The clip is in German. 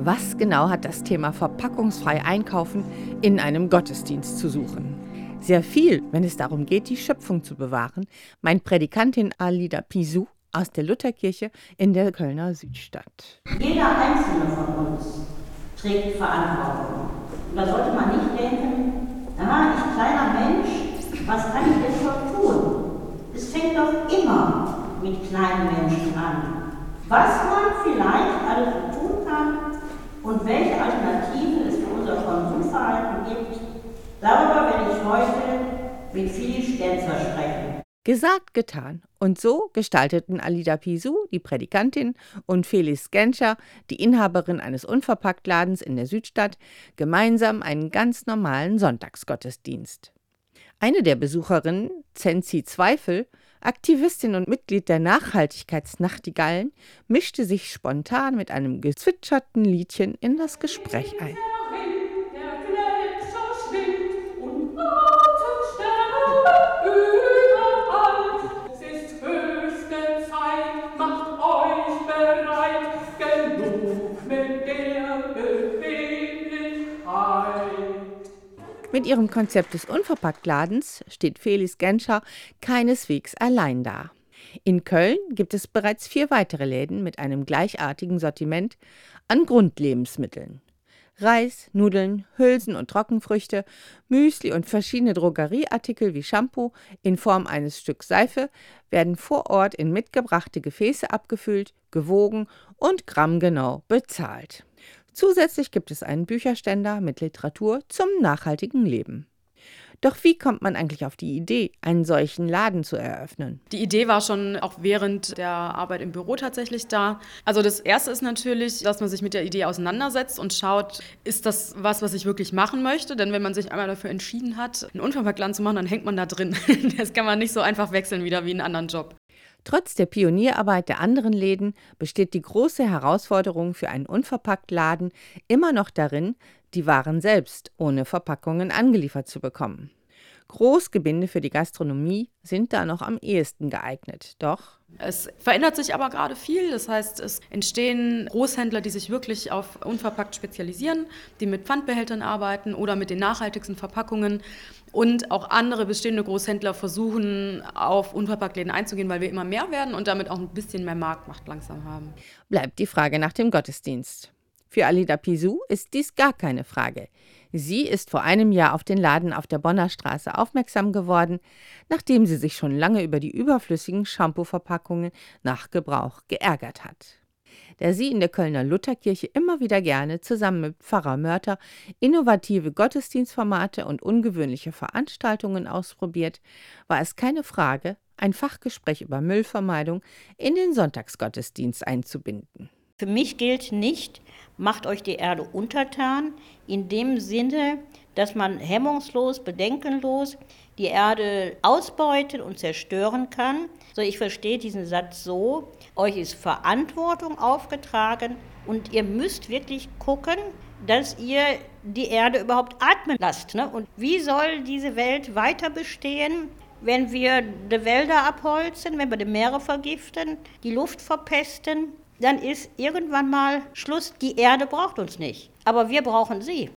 Was genau hat das Thema verpackungsfrei einkaufen in einem Gottesdienst zu suchen? Sehr viel, wenn es darum geht, die Schöpfung zu bewahren, meint Prädikantin Alida Pisou aus der Lutherkirche in der Kölner Südstadt. Jeder Einzelne von uns trägt Verantwortung. Und da sollte man nicht denken, ich kleiner Mensch, was kann ich denn schon tun? Es fängt doch immer mit kleinen Menschen an. Was man vielleicht alles tun kann und welche Alternativen es für unser Konsumverhalten gibt, darüber werde ich heute mit Philipp Stenzer sprechen. Gesagt, getan. Und so gestalteten Alida Pisou, die Prädikantin, und Felice Genscher, die Inhaberin eines Unverpacktladens in der Südstadt, gemeinsam einen ganz normalen Sonntagsgottesdienst. Eine der Besucherinnen, Zenzi Zweifel, Aktivistin und Mitglied der Nachhaltigkeitsnachtigallen, mischte sich spontan mit einem gezwitscherten Liedchen in das Gespräch ein. Mit ihrem Konzept des Unverpacktladens steht Felice Genscher keineswegs allein da. In Köln gibt es bereits 4 weitere Läden mit einem gleichartigen Sortiment an Grundlebensmitteln. Reis, Nudeln, Hülsen und Trockenfrüchte, Müsli und verschiedene Drogerieartikel wie Shampoo in Form eines Stücks Seife werden vor Ort in mitgebrachte Gefäße abgefüllt, gewogen und grammgenau bezahlt. Zusätzlich gibt es einen Bücherständer mit Literatur zum nachhaltigen Leben. Doch wie kommt man eigentlich auf die Idee, einen solchen Laden zu eröffnen? Die Idee war schon auch während der Arbeit im Büro tatsächlich da. Also das Erste ist natürlich, dass man sich mit der Idee auseinandersetzt und schaut, ist das was ich wirklich machen möchte? Denn wenn man sich einmal dafür entschieden hat, einen Unverpacktladen zu machen, dann hängt man da drin. Das kann man nicht so einfach wechseln wieder wie einen anderen Job. Trotz der Pionierarbeit der anderen Läden besteht die große Herausforderung für einen Unverpacktladen immer noch darin, die Waren selbst ohne Verpackungen angeliefert zu bekommen. Großgebinde für die Gastronomie sind da noch am ehesten geeignet, doch es verändert sich aber gerade viel. Das heißt, es entstehen Großhändler, die sich wirklich auf unverpackt spezialisieren, die mit Pfandbehältern arbeiten oder mit den nachhaltigsten Verpackungen. Und auch andere bestehende Großhändler versuchen, auf Unverpacktläden einzugehen, weil wir immer mehr werden und damit auch ein bisschen mehr Marktmacht langsam haben. Bleibt die Frage nach dem Gottesdienst. Für Alida Pisou ist dies gar keine Frage. Sie ist vor einem Jahr auf den Laden auf der Bonner Straße aufmerksam geworden, nachdem sie sich schon lange über die überflüssigen Shampoo-Verpackungen nach Gebrauch geärgert hat. Da sie in der Kölner Lutherkirche immer wieder gerne zusammen mit Pfarrer Mörter innovative Gottesdienstformate und ungewöhnliche Veranstaltungen ausprobiert, war es keine Frage, ein Fachgespräch über Müllvermeidung in den Sonntagsgottesdienst einzubinden. Für mich gilt nicht, macht euch die Erde untertan, in dem Sinne, dass man hemmungslos, bedenkenlos die Erde ausbeuten und zerstören kann. So, ich verstehe diesen Satz so, euch ist Verantwortung aufgetragen und ihr müsst wirklich gucken, dass ihr die Erde überhaupt atmen lasst. Ne? Und wie soll diese Welt weiter bestehen, wenn wir die Wälder abholzen, wenn wir die Meere vergiften, die Luft verpesten? Dann ist irgendwann mal Schluss. Die Erde braucht uns nicht, aber wir brauchen sie.